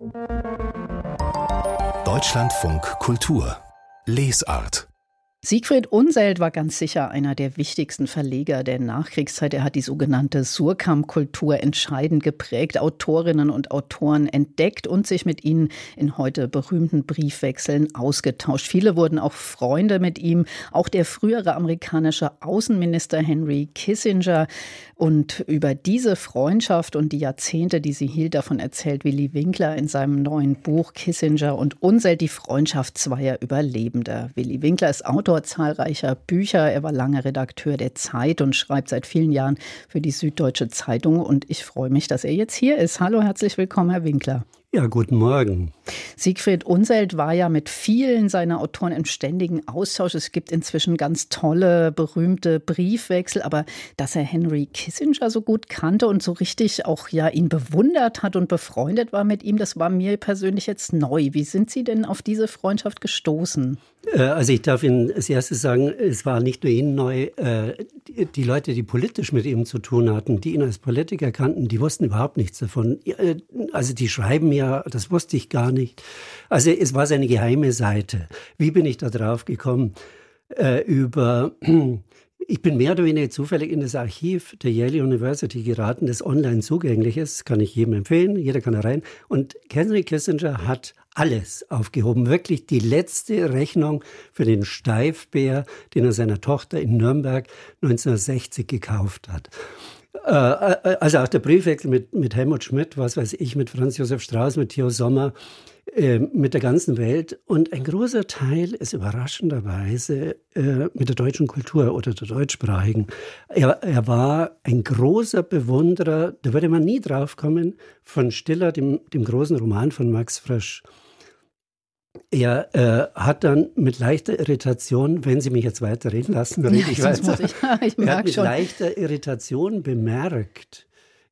Deutschlandfunk Kultur Lesart. Siegfried Unseld war ganz sicher einer der wichtigsten Verleger der Nachkriegszeit. Er hat die sogenannte Surkamp-Kultur entscheidend geprägt, Autorinnen und Autoren entdeckt und sich mit ihnen in heute berühmten Briefwechseln ausgetauscht. Viele wurden auch Freunde mit ihm, auch der frühere amerikanische Außenminister Henry Kissinger. Und über diese Freundschaft und die Jahrzehnte, die sie hielt, davon erzählt Willi Winkler in seinem neuen Buch Kissinger und Unseld, die Freundschaft zweier Überlebender. Willi Winkler ist Autor zahlreicher Bücher. Er war lange Redakteur der Zeit und schreibt seit vielen Jahren für die Süddeutsche Zeitung. Und ich freue mich, dass er jetzt hier ist. Hallo, herzlich willkommen, Herr Winkler. Ja, guten Morgen. Siegfried Unseld war ja mit vielen seiner Autoren im ständigen Austausch. Es gibt inzwischen ganz tolle, berühmte Briefwechsel. Aber dass er Henry Kissinger so gut kannte und so richtig auch ihn bewundert hat und befreundet war mit ihm, das war mir persönlich jetzt neu. Wie sind Sie denn auf diese Freundschaft gestoßen? Also ich darf Ihnen als erstes sagen, es war nicht nur Ihnen neu. Die Leute, die politisch mit ihm zu tun hatten, die ihn als Politiker kannten, die wussten überhaupt nichts davon. Also die schreiben ja, das wusste ich gar nicht. Also es war seine geheime Seite. Wie bin ich da drauf gekommen? Ich bin mehr oder weniger zufällig in das Archiv der Yale University geraten, das online zugänglich ist, kann ich jedem empfehlen, jeder kann da rein. Und Henry Kissinger hat alles aufgehoben, wirklich die letzte Rechnung für den Steifbär, den er seiner Tochter in Nürnberg 1960 gekauft hat. Also auch der Briefwechsel mit Helmut Schmidt, was weiß ich, mit Franz Josef Strauß, mit Theo Sommer, mit der ganzen Welt. Und ein großer Teil ist überraschenderweise mit der deutschen Kultur oder der deutschsprachigen. Er war ein großer Bewunderer, da würde man nie drauf kommen, von Stiller, dem großen Roman von Max Frisch. Er hat dann mit leichter Irritation, wenn Sie mich jetzt weiterreden lassen, rede ich weiter. Ich er hat mit schon. leichter Irritation bemerkt,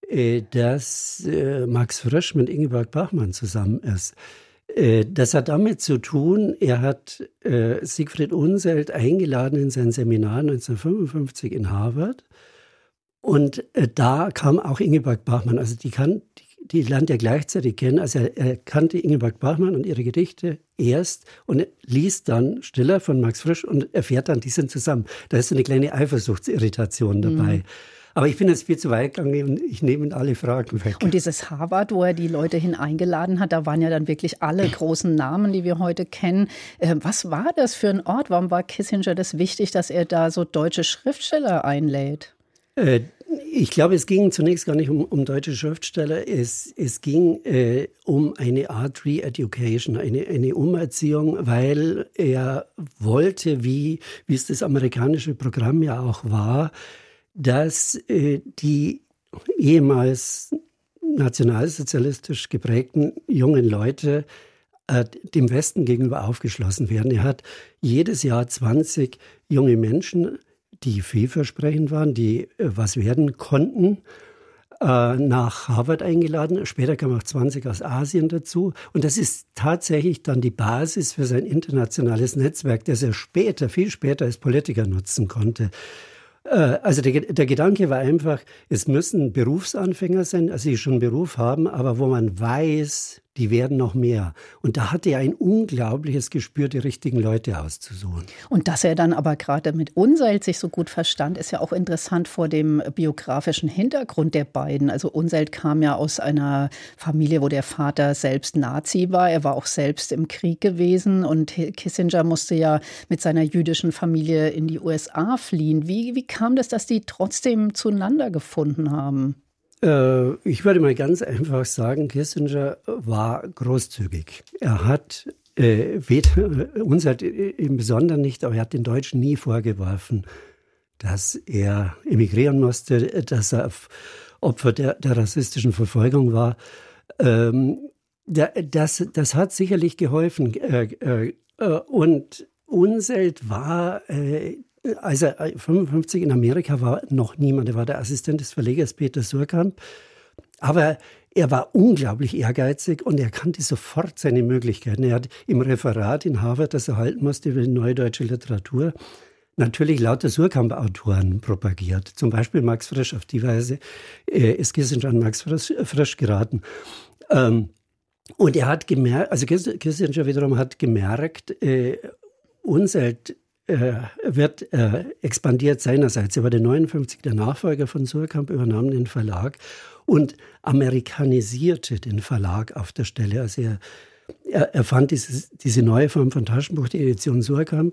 dass Max Frisch mit Ingeborg Bachmann zusammen ist. Das hat damit zu tun, er hat Siegfried Unseld eingeladen in sein Seminar 1955 in Harvard. Und da kam auch Ingeborg Bachmann, also die lernt er gleichzeitig kennen. Also er kannte Ingeborg Bachmann und ihre Gedichte erst und liest dann Stiller von Max Frisch und erfährt dann, die sind zusammen. Da ist so eine kleine Eifersuchtsirritation dabei. Mhm. Aber ich bin jetzt viel zu weit gegangen und ich nehme alle Fragen weg. Und dieses Harvard, wo er die Leute eingeladen hat, da waren ja dann wirklich alle großen Namen, die wir heute kennen. Was war das für ein Ort? Warum war Kissinger das wichtig, dass er da so deutsche Schriftsteller einlädt? Ich glaube, es ging zunächst gar nicht um deutsche Schriftsteller. Es ging um eine Art Re-Education, eine Umerziehung, weil er wollte, wie es das amerikanische Programm ja auch war, dass die ehemals nationalsozialistisch geprägten jungen Leute dem Westen gegenüber aufgeschlossen werden. Er hat jedes Jahr 20 junge Menschen, die vielversprechend waren, die was werden konnten, nach Harvard eingeladen. Später kamen auch 20 aus Asien dazu. Und das ist tatsächlich dann die Basis für sein internationales Netzwerk, das er viel später als Politiker nutzen konnte. Also der Gedanke war einfach, es müssen Berufsanfänger sein, also die schon einen Beruf haben, aber wo man weiß, die werden noch mehr. Und da hatte er ein unglaubliches Gespür, die richtigen Leute auszusuchen. Und dass er dann aber gerade mit Unseld sich so gut verstand, ist ja auch interessant vor dem biografischen Hintergrund der beiden. Also Unseld kam ja aus einer Familie, wo der Vater selbst Nazi war. Er war auch selbst im Krieg gewesen und Kissinger musste ja mit seiner jüdischen Familie in die USA fliehen. Wie kam das, dass die trotzdem zueinander gefunden haben? Ich würde mal ganz einfach sagen, Kissinger war großzügig. Er hat uns halt im Besonderen nicht, aber er hat den Deutschen nie vorgeworfen, dass er emigrieren musste, dass er Opfer der rassistischen Verfolgung war. Das hat sicherlich geholfen. Und Unseld war... Als er 1955 in Amerika war, noch niemand. Er war der Assistent des Verlegers Peter Surkamp. Aber er war unglaublich ehrgeizig und er kannte sofort seine Möglichkeiten. Er hat im Referat in Harvard, das er halten musste über die neue deutsche Literatur, natürlich lauter Surkamp-Autoren propagiert. Zum Beispiel Max Frisch. Auf die Weise ist Kissinger an Max Frisch geraten. Und er hat gemerkt, also Kissinger wiederum hat gemerkt, Unseld expandiert seinerseits. Er wurde 59 der Nachfolger von Suhrkamp, übernahm den Verlag und amerikanisierte den Verlag auf der Stelle. Also er fand diese neue Form von Taschenbuch, die Edition Suhrkamp,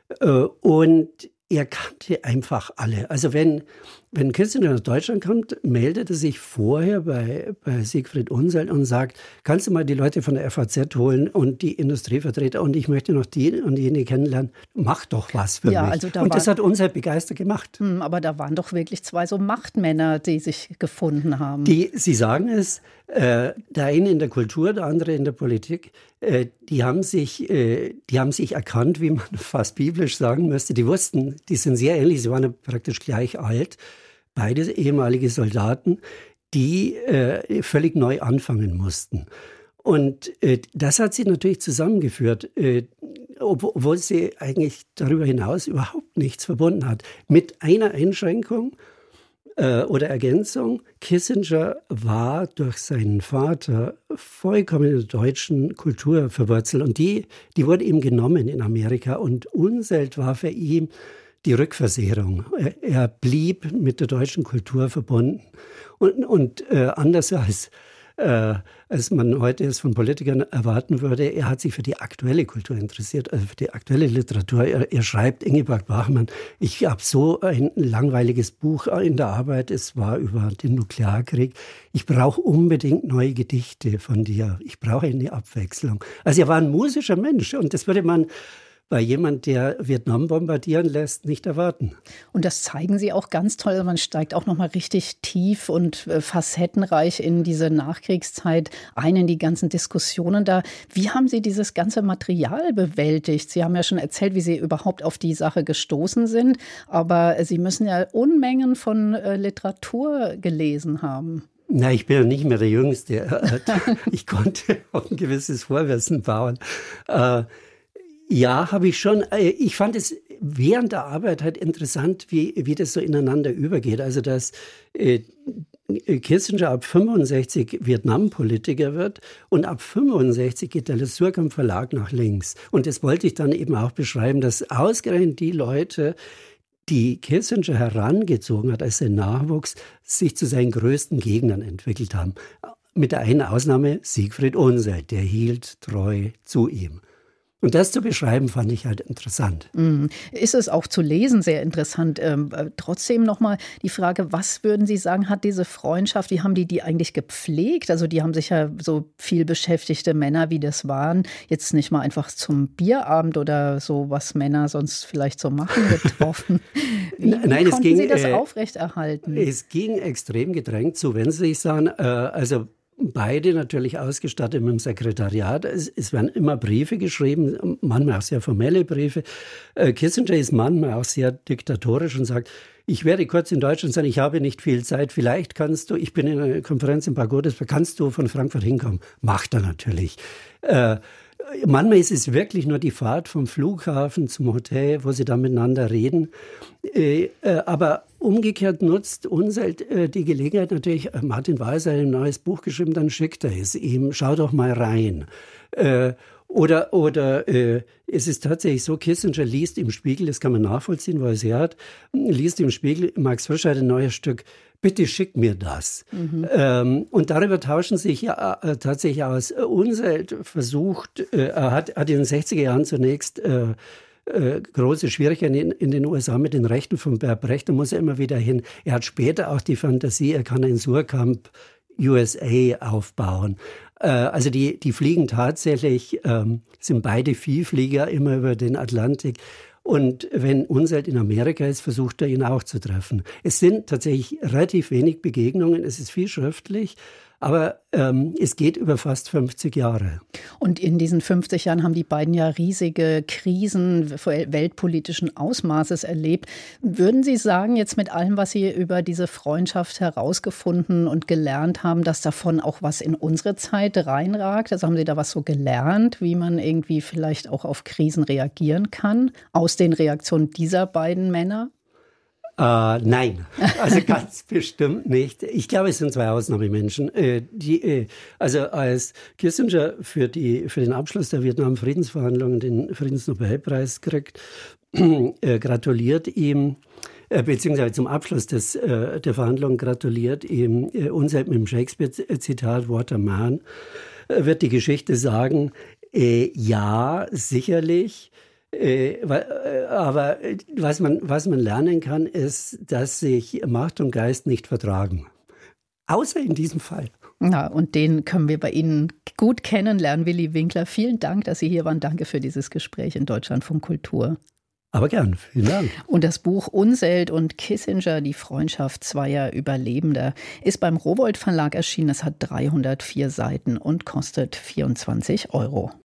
und er kannte einfach alle. Also wenn Kissinger nach Deutschland kommt, meldet er sich vorher bei Siegfried Unseld und sagt, kannst du mal die Leute von der FAZ holen und die Industrievertreter und ich möchte noch die und jene kennenlernen. Mach doch was für mich. Also und das hat Unseld begeistert gemacht. Aber da waren doch wirklich zwei so Machtmänner, die sich gefunden haben. Sie sagen es, der eine in der Kultur, der andere in der Politik, die haben sich erkannt, wie man fast biblisch sagen müsste. Die wussten, die sind sehr ähnlich, sie waren ja praktisch gleich alt. Beide ehemalige Soldaten, die völlig neu anfangen mussten. Und das hat sie natürlich zusammengeführt, obwohl sie eigentlich darüber hinaus überhaupt nichts verbunden hat. Mit einer Einschränkung oder Ergänzung: Kissinger war durch seinen Vater vollkommen in der deutschen Kultur verwurzelt. Und die wurde ihm genommen in Amerika. Und Unseld war für ihn die Rückversicherung. Er blieb mit der deutschen Kultur verbunden. Und anders als man heute es von Politikern erwarten würde, er hat sich für die aktuelle Kultur interessiert, also für die aktuelle Literatur. Er schreibt, Ingeborg Bachmann, ich habe so ein langweiliges Buch in der Arbeit, es war über den Nuklearkrieg. Ich brauche unbedingt neue Gedichte von dir. Ich brauche eine Abwechslung. Also er war ein musischer Mensch und das würde man bei jemand, der Vietnam bombardieren lässt, nicht erwarten. Und das zeigen Sie auch ganz toll. Man steigt auch noch mal richtig tief und facettenreich in diese Nachkriegszeit ein, in die ganzen Diskussionen da. Wie haben Sie dieses ganze Material bewältigt? Sie haben ja schon erzählt, wie Sie überhaupt auf die Sache gestoßen sind. Aber Sie müssen ja Unmengen von Literatur gelesen haben. Na, ich bin ja nicht mehr der Jüngste. Ich konnte auf ein gewisses Vorwissen bauen. Ja, habe ich schon. Ich fand es während der Arbeit halt interessant, wie das so ineinander übergeht. Also, dass Kissinger ab 65 Vietnam-Politiker wird und ab 65 geht der Suhrkamp Verlag nach links. Und das wollte ich dann eben auch beschreiben, dass ausgerechnet die Leute, die Kissinger herangezogen hat als sein Nachwuchs, sich zu seinen größten Gegnern entwickelt haben. Mit der einen Ausnahme Siegfried Unseld, der hielt treu zu ihm. Und das zu beschreiben, fand ich halt interessant. Ist es auch zu lesen sehr interessant. Trotzdem nochmal die Frage, was würden Sie sagen, hat diese Freundschaft, wie haben die eigentlich gepflegt? Also die haben sich ja so viel beschäftigte Männer, wie das waren, jetzt nicht mal einfach zum Bierabend oder so, was Männer sonst vielleicht so machen, getroffen. Wie konnten Sie das aufrechterhalten? Es ging extrem gedrängt zu, wenn Sie sich sagen, also beide natürlich ausgestattet mit dem Sekretariat. Es werden immer Briefe geschrieben, manchmal auch sehr formelle Briefe. Kissinger ist manchmal auch sehr diktatorisch und sagt, ich werde kurz in Deutschland sein, ich habe nicht viel Zeit, vielleicht kannst du, ich bin in einer Konferenz in Pagodas, kannst du von Frankfurt hinkommen? Macht er natürlich. Manchmal ist es wirklich nur die Fahrt vom Flughafen zum Hotel, wo sie dann miteinander reden. Aber umgekehrt nutzt Unseld die Gelegenheit natürlich. Martin Walser hat ein neues Buch geschrieben, dann schickt er es ihm. Schau doch mal rein. Oder es ist tatsächlich so, Kissinger liest im Spiegel, das kann man nachvollziehen, wo er es her hat, liest im Spiegel, Max Frisch hat ein neues Stück, bitte schick mir das. Und darüber tauschen sich ja tatsächlich aus. Unseld versucht, er hat in den 60er Jahren zunächst große Schwierigkeiten in den USA mit den Rechten von Bert Brecht, da muss er immer wieder hin. Er hat später auch die Fantasie, er kann ein Suhrkamp USA aufbauen. Also die fliegen tatsächlich, sind beide Viehflieger immer über den Atlantik. Und wenn Unseld in Amerika ist, versucht er ihn auch zu treffen. Es sind tatsächlich relativ wenig Begegnungen, es ist viel schriftlich, aber es geht über fast 50 Jahre. Und in diesen 50 Jahren haben die beiden ja riesige Krisen weltpolitischen Ausmaßes erlebt. Würden Sie sagen, jetzt mit allem, was Sie über diese Freundschaft herausgefunden und gelernt haben, dass davon auch was in unsere Zeit reinragt? Also haben Sie da was so gelernt, wie man irgendwie vielleicht auch auf Krisen reagieren kann, aus den Reaktionen dieser beiden Männer? Nein, also ganz bestimmt nicht. Ich glaube, es sind zwei Ausnahmemenschen. Also als Kissinger für den Abschluss der Vietnam-Friedensverhandlungen den Friedensnobelpreis kriegt, gratuliert ihm, beziehungsweise zum Abschluss der Verhandlungen gratuliert ihm Unseld mit dem Shakespeare-Zitat What a Man, wird die Geschichte sagen, ja, sicherlich. Aber was man lernen kann, ist, dass sich Macht und Geist nicht vertragen. Außer in diesem Fall. Ja, und den können wir bei Ihnen gut kennenlernen, Willy Winkler. Vielen Dank, dass Sie hier waren. Danke für dieses Gespräch in Deutschlandfunk Kultur. Aber gern, vielen Dank. Und das Buch Unseld und Kissinger, die Freundschaft zweier Überlebender, ist beim Rowohlt Verlag erschienen. Es hat 304 Seiten und kostet 24 €.